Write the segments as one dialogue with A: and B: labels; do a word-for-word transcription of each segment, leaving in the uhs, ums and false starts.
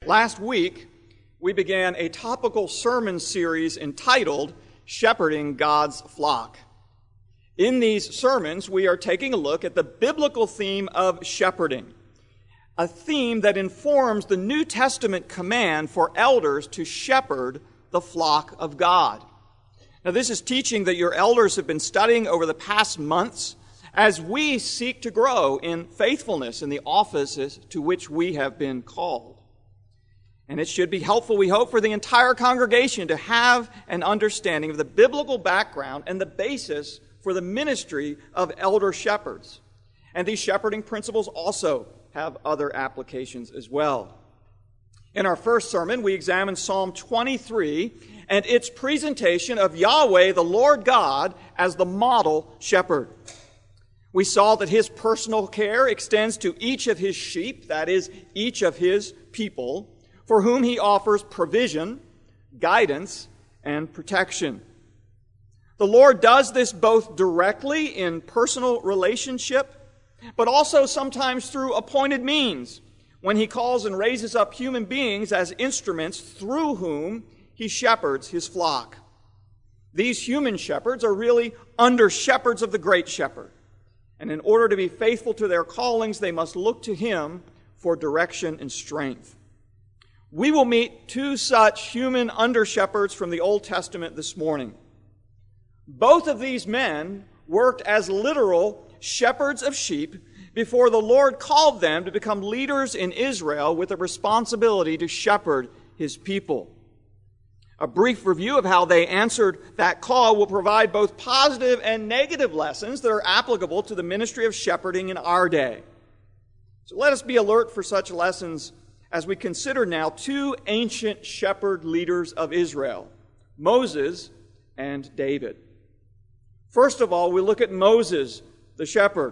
A: Last week, we began a topical sermon series entitled Shepherding God's Flock. In these sermons, we are taking a look at the biblical theme of shepherding, a theme that informs the New Testament command for elders to shepherd the flock of God. Now, this is teaching that your elders have been studying over the past months as we seek to grow in faithfulness in the offices to which we have been called. And it should be helpful, we hope, for the entire congregation to have an understanding of the biblical background and the basis for the ministry of elder shepherds. And these shepherding principles also have other applications as well. In our first sermon, we examined Psalm twenty-three and its presentation of Yahweh, the Lord God, as the model shepherd. We saw that his personal care extends to each of his sheep, that is, each of his people, for whom he offers provision, guidance, and protection. The Lord does this both directly in personal relationship, but also sometimes through appointed means, when he calls and raises up human beings as instruments through whom he shepherds his flock. These human shepherds are really under shepherds of the great shepherd, and in order to be faithful to their callings, they must look to him for direction and strength. We will meet two such human under-shepherds from the Old Testament this morning. Both of these men worked as literal shepherds of sheep before the Lord called them to become leaders in Israel with a responsibility to shepherd his people. A brief review of how they answered that call will provide both positive and negative lessons that are applicable to the ministry of shepherding in our day. So let us be alert for such lessons as we consider now two ancient shepherd leaders of Israel, Moses and David. First of all, we look at Moses, the shepherd.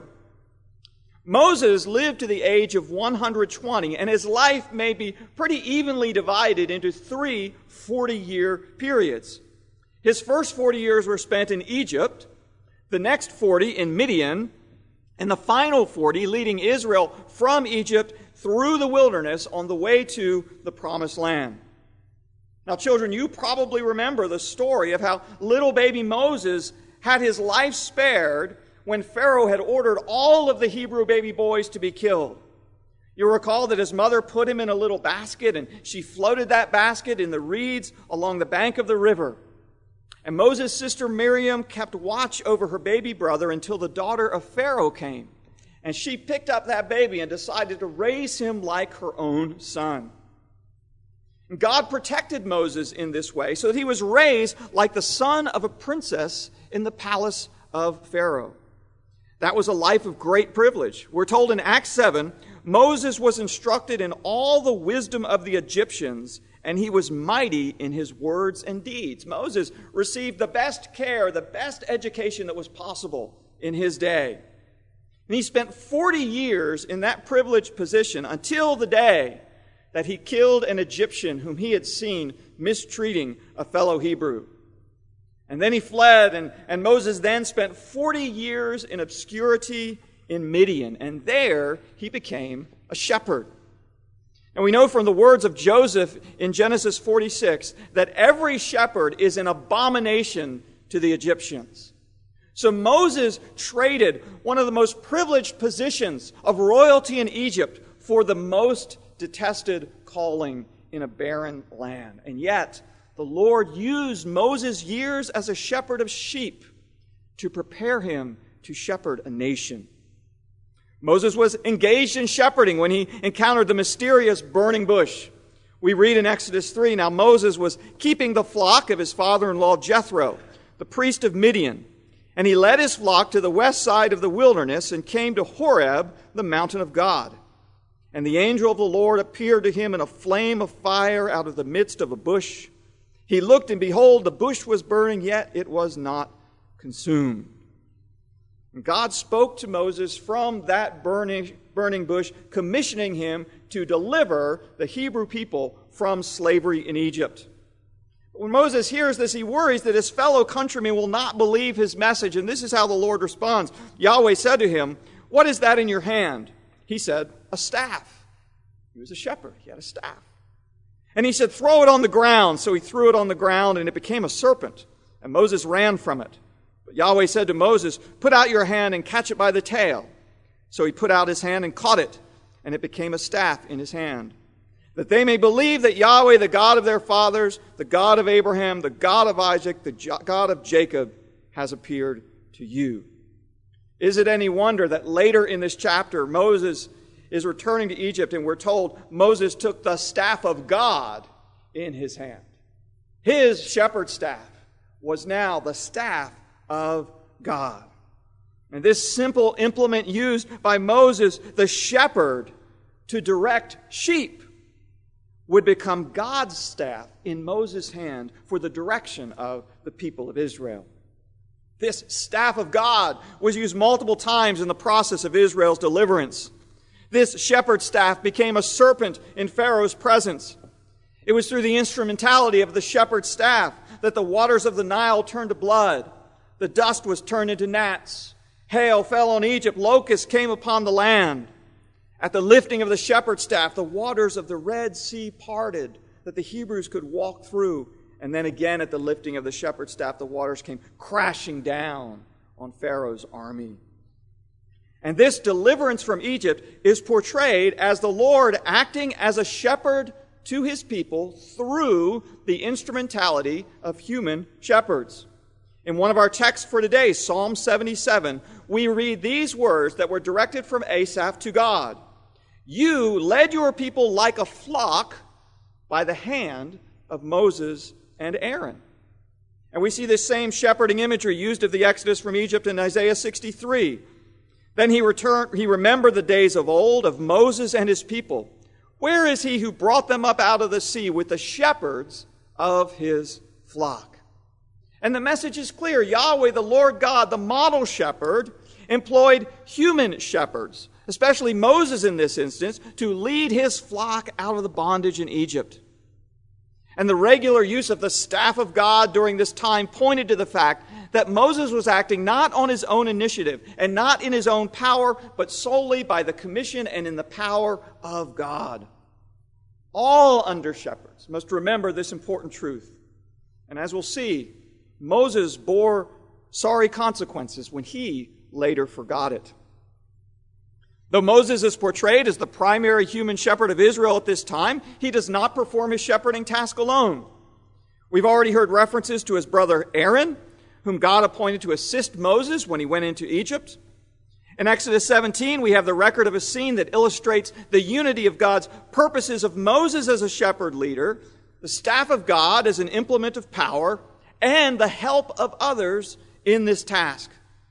A: Moses lived to the age of one hundred twenty, and his life may be pretty evenly divided into three forty-year periods. His first forty years were spent in Egypt, the next forty in Midian, and the final forty leading Israel from Egypt through the wilderness on the way to the Promised Land. Now, children, you probably remember the story of how little baby Moses had his life spared when Pharaoh had ordered all of the Hebrew baby boys to be killed. You'll recall that his mother put him in a little basket, and she floated that basket in the reeds along the bank of the river. And Moses' sister Miriam kept watch over her baby brother until the daughter of Pharaoh came. And she picked up that baby and decided to raise him like her own son. God protected Moses in this way so that he was raised like the son of a princess in the palace of Pharaoh. That was a life of great privilege. We're told in Acts seven, Moses was instructed in all the wisdom of the Egyptians, and he was mighty in his words and deeds. Moses received the best care, the best education that was possible in his day. And he spent forty years in that privileged position until the day that he killed an Egyptian whom he had seen mistreating a fellow Hebrew. And then he fled, and, and Moses then spent forty years in obscurity in Midian, and there he became a shepherd. And we know from the words of Joseph in Genesis forty-six that every shepherd is an abomination to the Egyptians. So Moses traded one of the most privileged positions of royalty in Egypt for the most detested calling in a barren land. And yet, the Lord used Moses' years as a shepherd of sheep to prepare him to shepherd a nation. Moses was engaged in shepherding when he encountered the mysterious burning bush. We read in Exodus three, now Moses was keeping the flock of his father-in-law Jethro, the priest of Midian. And he led his flock to the west side of the wilderness and came to Horeb, the mountain of God. And the angel of the Lord appeared to him in a flame of fire out of the midst of a bush. He looked, and behold, the bush was burning, yet it was not consumed. And God spoke to Moses from that burning, burning bush, commissioning him to deliver the Hebrew people from slavery in Egypt. When Moses hears this, he worries that his fellow countrymen will not believe his message. And this is how the Lord responds. Yahweh said to him, "What is that in your hand?" He said, "A staff." He was a shepherd. He had a staff. And he said, throw it on the ground. So he threw it on the ground, and it became a serpent. And Moses ran from it. But Yahweh said to Moses, put out your hand and catch it by the tail. So he put out his hand and caught it, and it became a staff in his hand. That they may believe that Yahweh, the God of their fathers, the God of Abraham, the God of Isaac, the God of Jacob, has appeared to you. Is it any wonder that later in this chapter, Moses is returning to Egypt, and we're told Moses took the staff of God in his hand. His shepherd's staff was now the staff of God. And this simple implement used by Moses, the shepherd, to direct sheep, would become God's staff in Moses' hand for the direction of the people of Israel. This staff of God was used multiple times in the process of Israel's deliverance. This shepherd's staff became a serpent in Pharaoh's presence. It was through the instrumentality of the shepherd's staff that the waters of the Nile turned to blood. The dust was turned into gnats. Hail fell on Egypt. Locusts came upon the land. At the lifting of the shepherd's staff, the waters of the Red Sea parted, that the Hebrews could walk through. And then again at the lifting of the shepherd's staff, the waters came crashing down on Pharaoh's army. And this deliverance from Egypt is portrayed as the Lord acting as a shepherd to his people through the instrumentality of human shepherds. In one of our texts for today, Psalm seventy-seven, we read these words that were directed from Asaph to God. You led your people like a flock by the hand of Moses and Aaron. And we see this same shepherding imagery used of the Exodus from Egypt in Isaiah sixty-three. Then he returned, he remembered the days of old of Moses and his people. Where is he who brought them up out of the sea with the shepherds of his flock? And the message is clear. Yahweh, the Lord God, the model shepherd, employed human shepherds, especially Moses in this instance, to lead his flock out of the bondage in Egypt. And the regular use of the staff of God during this time pointed to the fact that Moses was acting not on his own initiative and not in his own power, but solely by the commission and in the power of God. All under shepherds must remember this important truth. And as we'll see, Moses bore sorry consequences when he later forgot it. Though Moses is portrayed as the primary human shepherd of Israel at this time, he does not perform his shepherding task alone. We've already heard references to his brother Aaron, whom God appointed to assist Moses when he went into Egypt. In Exodus seventeen, we have the record of a scene that illustrates the unity of God's purposes of Moses as a shepherd leader, the staff of God as an implement of power, and the help of others in this task.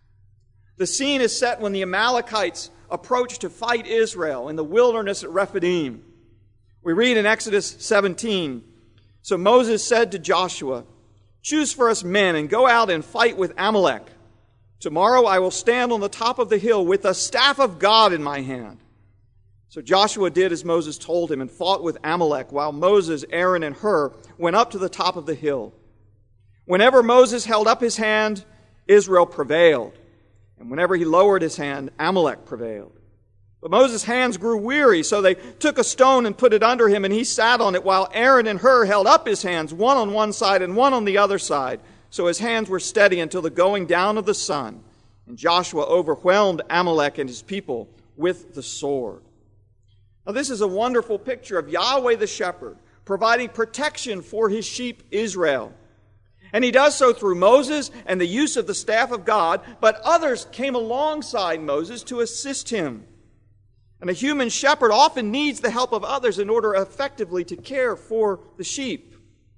A: The scene is set when the Amalekites approach to fight Israel in the wilderness at Rephidim. We read in Exodus seventeen, so Moses said to Joshua, choose for us men and go out and fight with Amalek. Tomorrow I will stand on the top of the hill with the staff of God in my hand. So Joshua did as Moses told him and fought with Amalek, while Moses, Aaron, and Hur went up to the top of the hill. Whenever Moses held up his hand, Israel prevailed. And whenever he lowered his hand, Amalek prevailed. But Moses' hands grew weary, so they took a stone and put it under him, and he sat on it, while Aaron and Hur held up his hands, one on one side and one on the other side. So his hands were steady until the going down of the sun. And Joshua overwhelmed Amalek and his people with the sword. Now this is a wonderful picture of Yahweh the shepherd, providing protection for his sheep Israel. And he does so through Moses and the use of the staff of God, but others came alongside Moses to assist him. And a human shepherd often needs the help of others in order effectively to care for the sheep.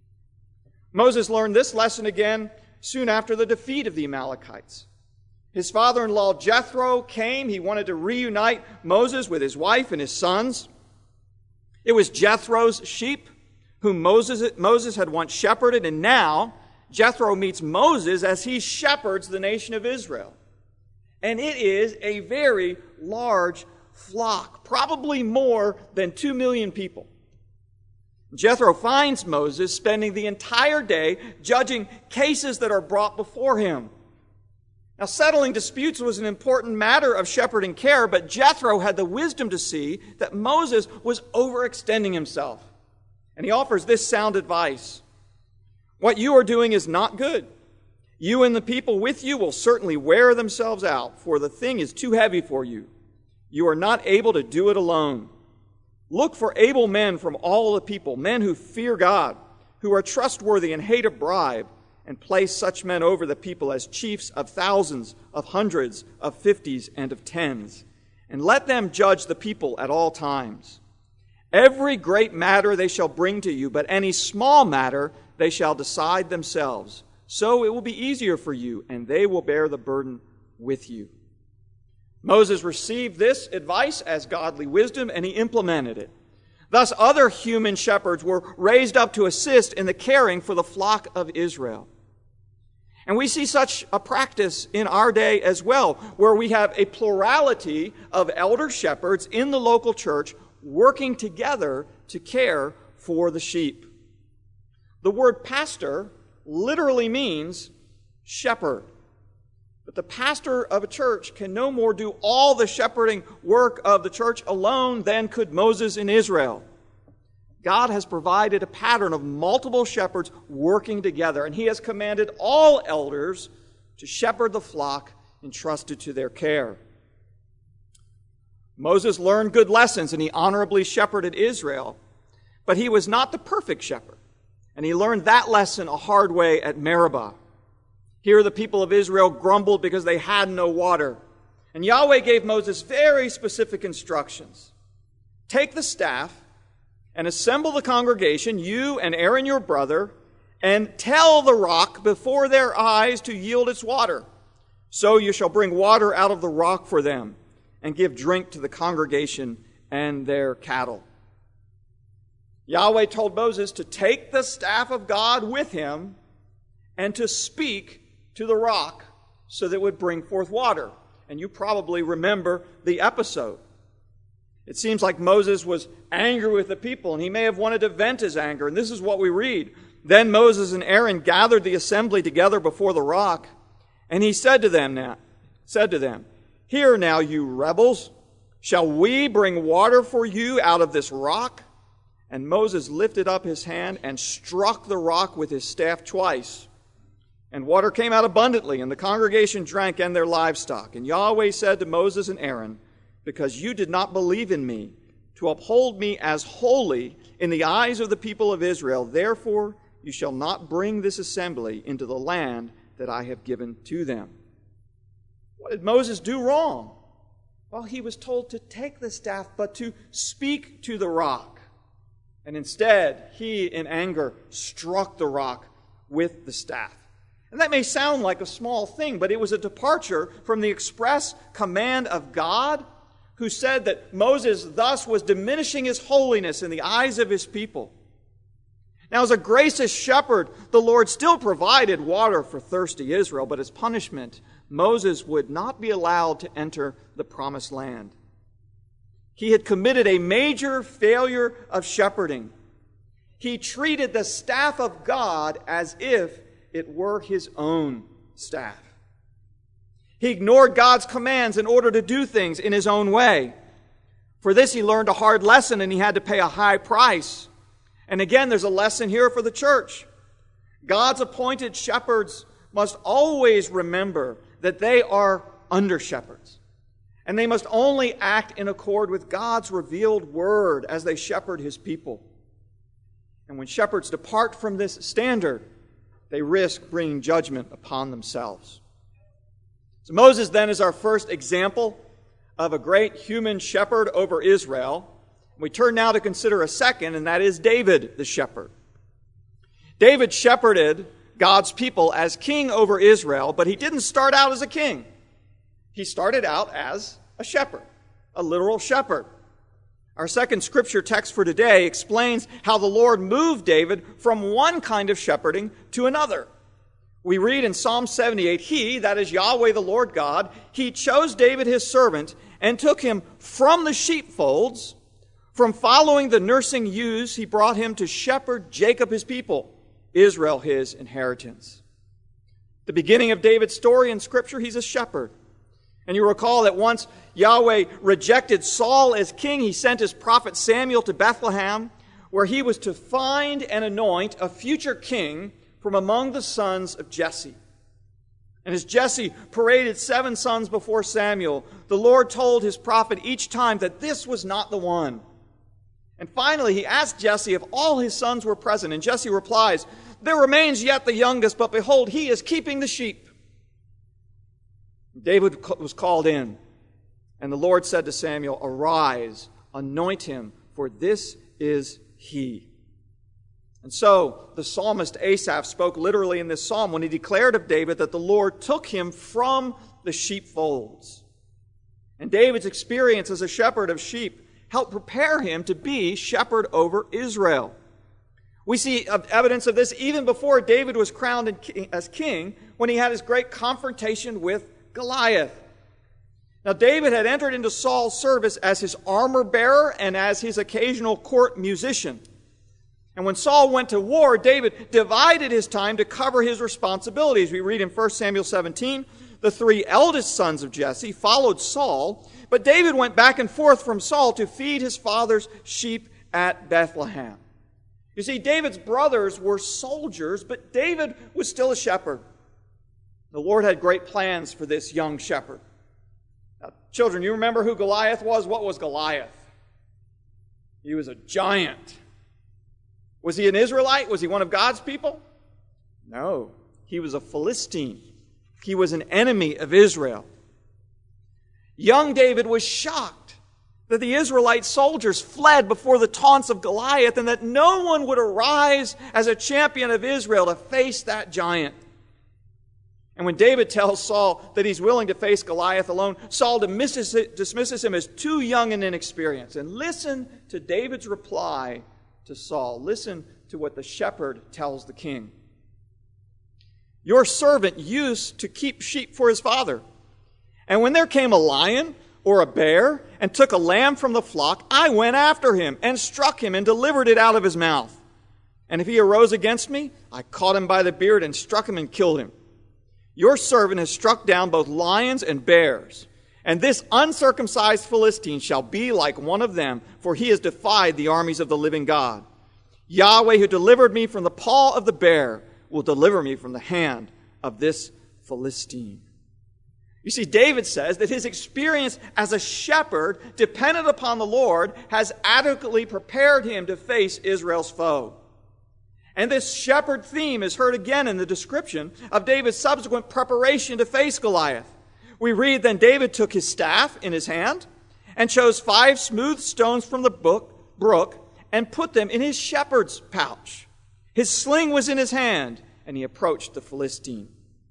A: Moses learned this lesson again soon after the defeat of the Amalekites. His father-in-law Jethro came. He wanted to reunite Moses with his wife and his sons. It was Jethro's sheep whom Moses, Moses had once shepherded, and now Jethro meets Moses as he shepherds the nation of Israel. And it is a very large flock, probably more than two million people. Jethro finds Moses spending the entire day judging cases that are brought before him. Now, settling disputes was an important matter of shepherding care, but Jethro had the wisdom to see that Moses was overextending himself. And he offers this sound advice. What you are doing is not good. You and the people with you will certainly wear themselves out, for the thing is too heavy for you. You are not able to do it alone. Look for able men from all the people, men who fear God, who are trustworthy and hate a bribe, and place such men over the people as chiefs of thousands, of hundreds, of fifties, and of tens. And let them judge the people at all times. Every great matter they shall bring to you, but any small matter they shall decide themselves. So it will be easier for you, and they will bear the burden with you. Moses received this advice as godly wisdom, and he implemented it. Thus, other human shepherds were raised up to assist in the caring for the flock of Israel. And we see such a practice in our day as well, where we have a plurality of elder shepherds in the local church working together to care for the sheep. The word pastor literally means shepherd. But the pastor of a church can no more do all the shepherding work of the church alone than could Moses in Israel. God has provided a pattern of multiple shepherds working together, and he has commanded all elders to shepherd the flock entrusted to their care. Moses learned good lessons, and he honorably shepherded Israel, but he was not the perfect shepherd, and he learned that lesson a hard way at Meribah. Here the people of Israel grumbled because they had no water, and Yahweh gave Moses very specific instructions. Take the staff and assemble the congregation, you and Aaron your brother, and tell the rock before their eyes to yield its water. So you shall bring water out of the rock for them, and give drink to the congregation and their cattle. Yahweh told Moses to take the staff of God with him and to speak to the rock so that it would bring forth water. And you probably remember the episode. It seems like Moses was angry with the people, and he may have wanted to vent his anger. And this is what we read. Then Moses and Aaron gathered the assembly together before the rock, and he said to them, now, said to them, Hear now, you rebels, shall we bring water for you out of this rock? And Moses lifted up his hand and struck the rock with his staff twice. And water came out abundantly, and the congregation drank and their livestock. And Yahweh said to Moses and Aaron, Because you did not believe in me, to uphold me as holy in the eyes of the people of Israel, therefore you shall not bring this assembly into the land that I have given to them. What did Moses do wrong? Well, he was told to take the staff, but to speak to the rock. And instead, he, in anger, struck the rock with the staff. And that may sound like a small thing, but it was a departure from the express command of God, who said that Moses thus was diminishing his holiness in the eyes of his people. Now, as a gracious shepherd, the Lord still provided water for thirsty Israel, but as punishment, Moses would not be allowed to enter the promised land. He had committed a major failure of shepherding. He treated the staff of God as if it were his own staff. He ignored God's commands in order to do things in his own way. For this, he learned a hard lesson, and he had to pay a high price. And again, there's a lesson here for the church. God's appointed shepherds must always remember that they are under shepherds. And they must only act in accord with God's revealed word as they shepherd his people. And when shepherds depart from this standard, they risk bringing judgment upon themselves. So Moses then is our first example of a great human shepherd over Israel. We turn now to consider a second, and that is David the shepherd. David shepherded God's people as king over Israel, but he didn't start out as a king. He started out as a shepherd, a literal shepherd. Our second scripture text for today explains how the Lord moved David from one kind of shepherding to another. We read in Psalm seventy-eight, He, that is Yahweh the Lord God, He chose David his servant and took him from the sheepfolds, from following the nursing ewes, He brought him to shepherd Jacob his people, Israel his inheritance. The beginning of David's story in Scripture, he's a shepherd. And you recall that once Yahweh rejected Saul as king, he sent his prophet Samuel to Bethlehem, where he was to find and anoint a future king from among the sons of Jesse. And as Jesse paraded seven sons before Samuel, the Lord told his prophet each time that this was not the one. And finally, he asked Jesse if all his sons were present. And Jesse replies, "There remains yet the youngest, but behold, he is keeping the sheep." David was called in, and the Lord said to Samuel, "Arise, anoint him, for this is he." And so the psalmist Asaph spoke literally in this psalm when he declared of David that the Lord took him from the sheepfolds. And David's experience as a shepherd of sheep helped prepare him to be shepherd over Israel. We see evidence of this even before David was crowned as king, when he had his great confrontation with Goliath. Now, David had entered into Saul's service as his armor bearer and as his occasional court musician. And when Saul went to war, David divided his time to cover his responsibilities. We read in First Samuel seventeen, the three eldest sons of Jesse followed Saul, but David went back and forth from Saul to feed his father's sheep at Bethlehem. You see, David's brothers were soldiers, but David was still a shepherd. The Lord had great plans for this young shepherd. Now, children, you remember who Goliath was? What was Goliath? He was a giant. Was he an Israelite? Was he one of God's people? No. He was a Philistine. He was an enemy of Israel. Young David was shocked that the Israelite soldiers fled before the taunts of Goliath and that no one would arise as a champion of Israel to face that giant. And when David tells Saul that he's willing to face Goliath alone, Saul dismisses, dismisses him as too young and inexperienced. And listen to David's reply to Saul. Listen to what the shepherd tells the king. "Your servant used to keep sheep for his father. And when there came a lion or a bear and took a lamb from the flock, I went after him and struck him and delivered it out of his mouth. And if he arose against me, I caught him by the beard and struck him and killed him. Your servant has struck down both lions and bears, and this uncircumcised Philistine shall be like one of them, for he has defied the armies of the living God. Yahweh, who delivered me from the paw of the bear, will deliver me from the hand of this Philistine." You see, David says that his experience as a shepherd, dependent upon the Lord, has adequately prepared him to face Israel's foe. And this shepherd theme is heard again in the description of David's subsequent preparation to face Goliath. We read, "Then David took his staff in his hand and chose five smooth stones from the brook, brook and put them in his shepherd's pouch. His sling was in his hand, and he approached the Philistine."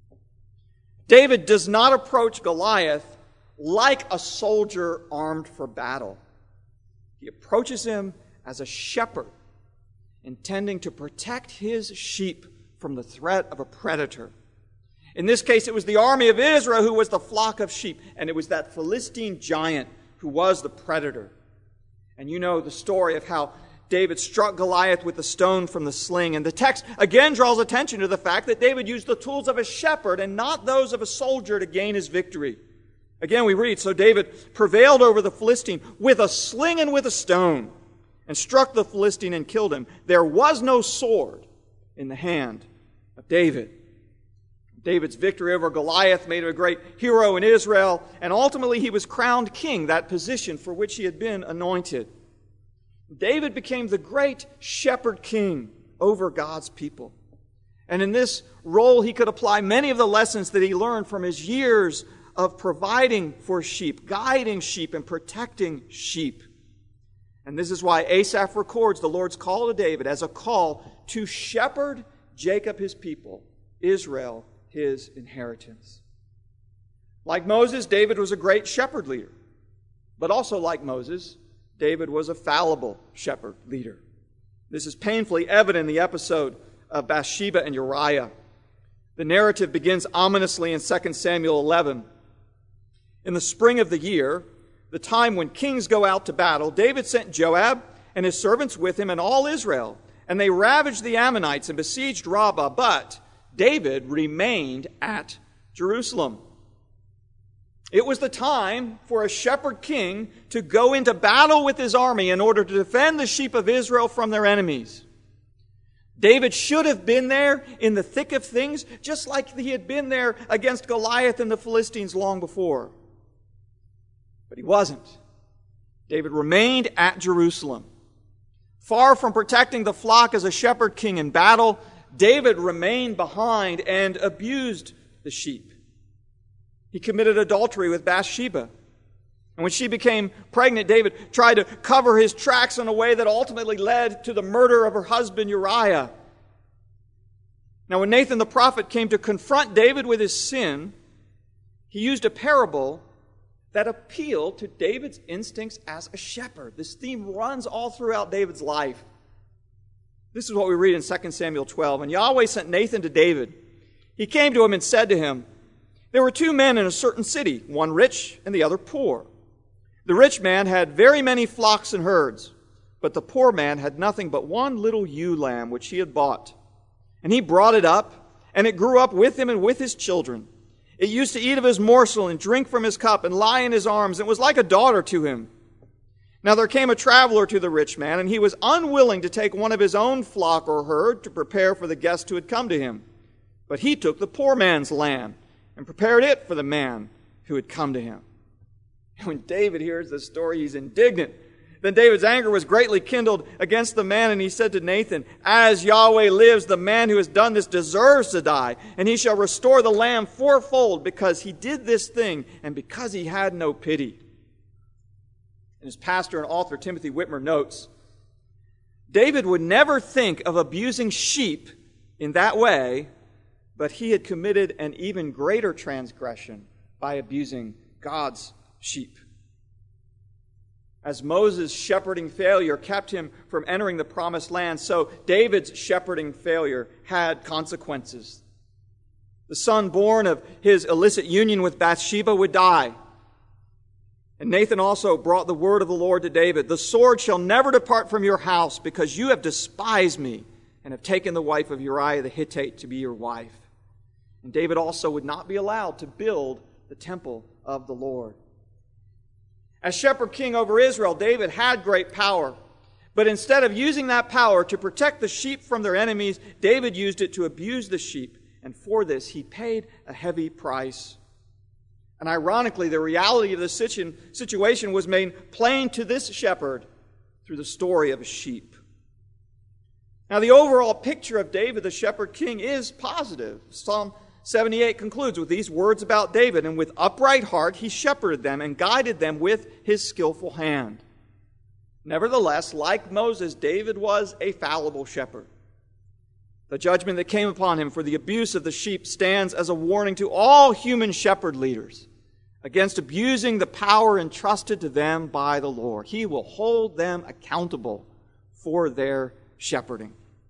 A: David does not approach Goliath like a soldier armed for battle. He approaches him as a shepherd, intending to protect his sheep from the threat of a predator. In this case, it was the army of Israel who was the flock of sheep, and it was that Philistine giant who was the predator. And you know the story of how David struck Goliath with the stone from the sling. And the text again draws attention to the fact that David used the tools of a shepherd and not those of a soldier to gain his victory. Again, we read, "So David prevailed over the Philistine with a sling and with a stone, and struck the Philistine and killed him. There was no sword in the hand of David." David's victory over Goliath made him a great hero in Israel, and ultimately he was crowned king, that position for which he had been anointed. David became the great shepherd king over God's people. And in this role, he could apply many of the lessons that he learned from his years of providing for sheep, guiding sheep, and protecting sheep. And this is why Asaph records the Lord's call to David as a call to shepherd Jacob his people, Israel his inheritance. Like Moses, David was a great shepherd leader. But also like Moses, David was a fallible shepherd leader. This is painfully evident in the episode of Bathsheba and Uriah. The narrative begins ominously in Second Samuel eleven. In the spring of the year, the time when kings go out to battle, David sent Joab and his servants with him and all Israel, and they ravaged the Ammonites and besieged Rabbah, but David remained at Jerusalem. It was the time for a shepherd king to go into battle with his army in order to defend the sheep of Israel from their enemies. David should have been there in the thick of things, just like he had been there against Goliath and the Philistines long before. But he wasn't. David remained at Jerusalem. Far from protecting the flock as a shepherd king in battle, David remained behind and abused the sheep. He committed adultery with Bathsheba. And when she became pregnant, David tried to cover his tracks in a way that ultimately led to the murder of her husband Uriah. Now, when Nathan the prophet came to confront David with his sin, he used a parable that appealed to David's instincts as a shepherd. This theme runs all throughout David's life. This is what we read in Second Samuel twelve. And Yahweh sent Nathan to David. He came to him and said to him, "There were two men in a certain city, one rich and the other poor. The rich man had very many flocks and herds, but the poor man had nothing but one little ewe lamb which he had bought. And he brought it up, and it grew up with him and with his children. It used to eat of his morsel and drink from his cup and lie in his arms. It was like a daughter to him. Now there came a traveler to the rich man, and he was unwilling to take one of his own flock or herd to prepare for the guest who had come to him. But he took the poor man's lamb and prepared it for the man who had come to him." And when David hears this story, he's indignant. Then David's anger was greatly kindled against the man, and he said to Nathan, "As Yahweh lives, the man who has done this deserves to die, and he shall restore the lamb fourfold because he did this thing and because he had no pity." And his pastor and author Timothy Whitmer notes, David would never think of abusing sheep in that way, but he had committed an even greater transgression by abusing God's sheep. As Moses' shepherding failure kept him from entering the promised land, so David's shepherding failure had consequences. The son born of his illicit union with Bathsheba would die. And Nathan also brought the word of the Lord to David, "The sword shall never depart from your house, because you have despised me and have taken the wife of Uriah the Hittite to be your wife." And David also would not be allowed to build the temple of the Lord. As shepherd king over Israel, David had great power. But instead of using that power to protect the sheep from their enemies, David used it to abuse the sheep. And for this, he paid a heavy price. And ironically, the reality of the situation was made plain to this shepherd through the story of a sheep. Now, the overall picture of David, the shepherd king, is positive. Psalm seventy-eight concludes with these words about David, "And with upright heart he shepherded them and guided them with his skillful hand." Nevertheless, like Moses, David was a fallible shepherd. The judgment that came upon him for the abuse of the sheep stands as a warning to all human shepherd leaders against abusing the power entrusted to them by the Lord. He will hold them accountable for their shepherding.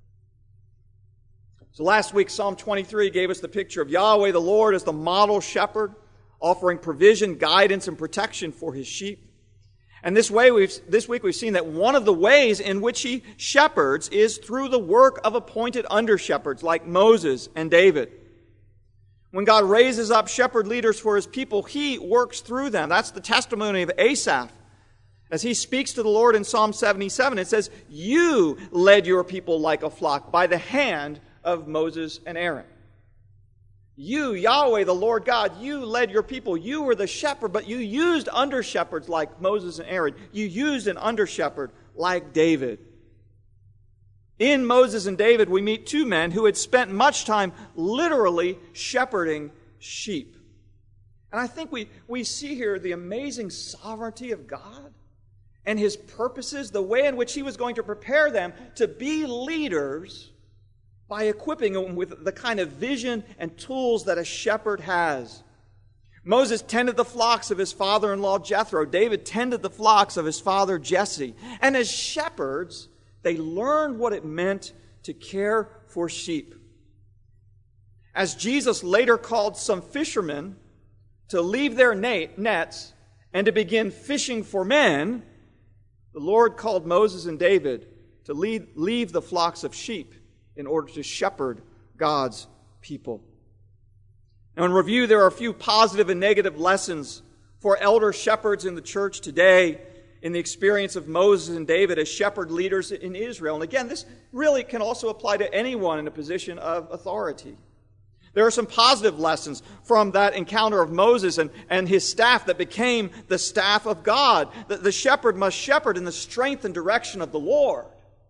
A: So last week, Psalm twenty-three gave us the picture of Yahweh the Lord as the model shepherd, offering provision, guidance, and protection for his sheep. And this way, we've, this week we've seen that one of the ways in which he shepherds is through the work of appointed under-shepherds like Moses and David. When God raises up shepherd leaders for his people, he works through them. That's the testimony of Asaph. As he speaks to the Lord in Psalm seventy-seven, it says, "You led your people like a flock by the hand of Moses and Aaron." You, Yahweh, the Lord God, you led your people. You were the shepherd, but you used under-shepherds like Moses and Aaron. You used an under-shepherd like David. In Moses and David, we meet two men who had spent much time literally shepherding sheep. And I think we, we see here the amazing sovereignty of God and his purposes, the way in which he was going to prepare them to be leaders by equipping them with the kind of vision and tools that a shepherd has. Moses tended the flocks of his father-in-law Jethro. David tended the flocks of his father Jesse. And as shepherds, they learned what it meant to care for sheep. As Jesus later called some fishermen to leave their nets and to begin fishing for men, the Lord called Moses and David to lead, leave the flocks of sheep in order to shepherd God's people. Now, in review, there are a few positive and negative lessons for elder shepherds in the church today, in the experience of Moses and David as shepherd leaders in Israel. And again, this really can also apply to anyone in a position of authority. There are some positive lessons from that encounter of Moses and, and his staff that became the staff of God. The, the shepherd must shepherd in the strength and direction of the Lord.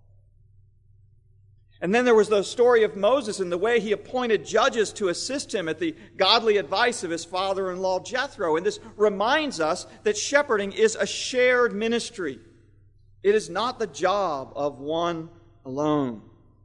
A: And then there was the story of Moses and the way he appointed judges to assist him at the godly advice of his father-in-law Jethro. And this reminds us that shepherding is a shared ministry. It is not the job of one alone.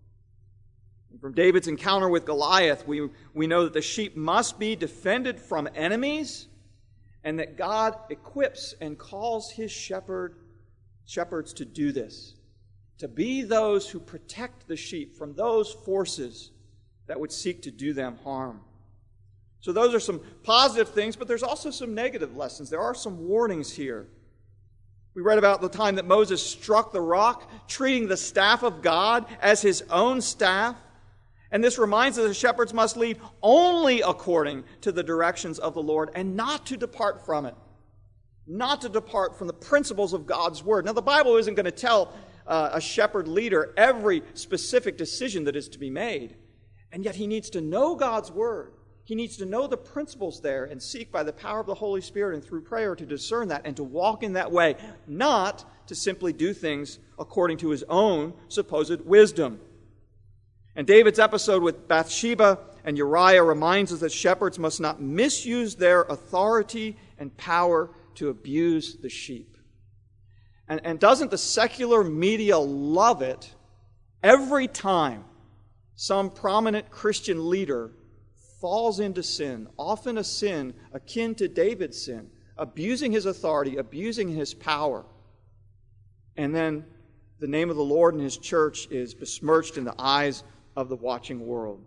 A: From David's encounter with Goliath, we, we know that the sheep must be defended from enemies and that God equips and calls his shepherd, shepherds to do this, to be those who protect the sheep from those forces that would seek to do them harm. So those are some positive things, but there's also some negative lessons. There are some warnings here. We read about the time that Moses struck the rock, treating the staff of God as his own staff. And this reminds us that shepherds must lead only according to the directions of the Lord and not to depart from it. Not to depart from the principles of God's Word. Now, the Bible isn't going to tell uh, a shepherd leader every specific decision that is to be made. And yet he needs to know God's Word. He needs to know the principles there and seek by the power of the Holy Spirit and through prayer to discern that and to walk in that way, not to simply do things according to his own supposed wisdom. And David's episode with Bathsheba and Uriah reminds us that shepherds must not misuse their authority and power to abuse the sheep. And, and doesn't the secular media love it every time some prominent Christian leader falls into sin, often a sin akin to David's sin, abusing his authority, abusing his power, and then the name of the Lord and his church is besmirched in the eyes of the watching world.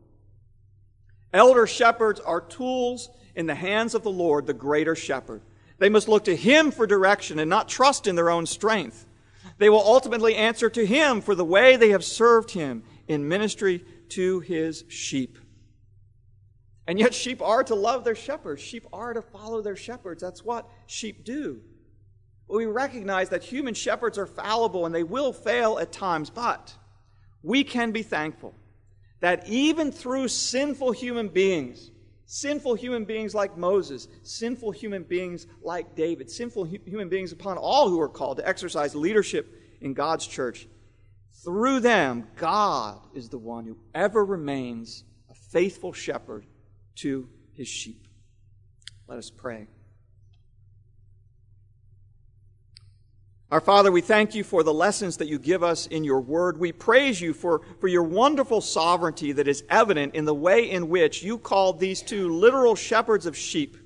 A: Elder shepherds are tools in the hands of the Lord, the greater shepherd. They must look to him for direction and not trust in their own strength. They will ultimately answer to him for the way they have served him in ministry to his sheep. And yet sheep are to love their shepherds. Sheep are to follow their shepherds. That's what sheep do. We recognize that human shepherds are fallible and they will fail at times, but we can be thankful that even through sinful human beings, sinful human beings like Moses, sinful human beings like David, sinful hu- human beings upon all who are called to exercise leadership in God's church, through them, God is the one who ever remains a faithful shepherd to his sheep. Let us pray. Our Father, we thank you for the lessons that you give us in your word. We praise you for, for your wonderful sovereignty that is evident in the way in which you called these two literal shepherds of sheep,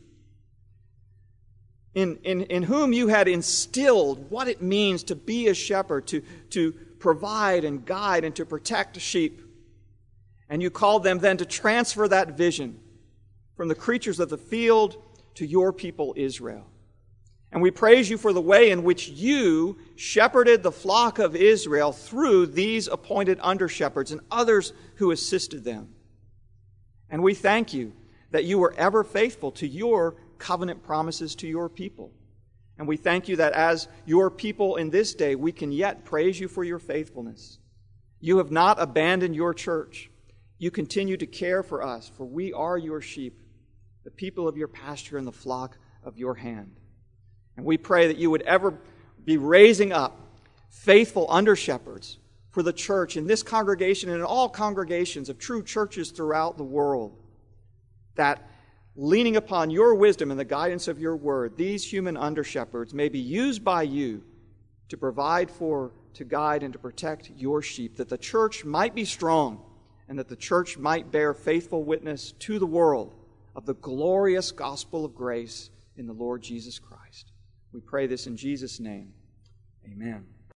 A: in, in, in whom you had instilled what it means to be a shepherd, to, to provide and guide and to protect sheep. And you called them then to transfer that vision from the creatures of the field to your people Israel. And we praise you for the way in which you shepherded the flock of Israel through these appointed under-shepherds and others who assisted them. And we thank you that you were ever faithful to your covenant promises to your people. And we thank you that as your people in this day, we can yet praise you for your faithfulness. You have not abandoned your church. You continue to care for us, for we are your sheep, the people of your pasture and the flock of your hand. And we pray that you would ever be raising up faithful under-shepherds for the church in this congregation and in all congregations of true churches throughout the world, that leaning upon your wisdom and the guidance of your word, these human under-shepherds may be used by you to provide for, to guide, and to protect your sheep, that the church might be strong and that the church might bear faithful witness to the world of the glorious gospel of grace in the Lord Jesus Christ. We pray this in Jesus' name. Amen.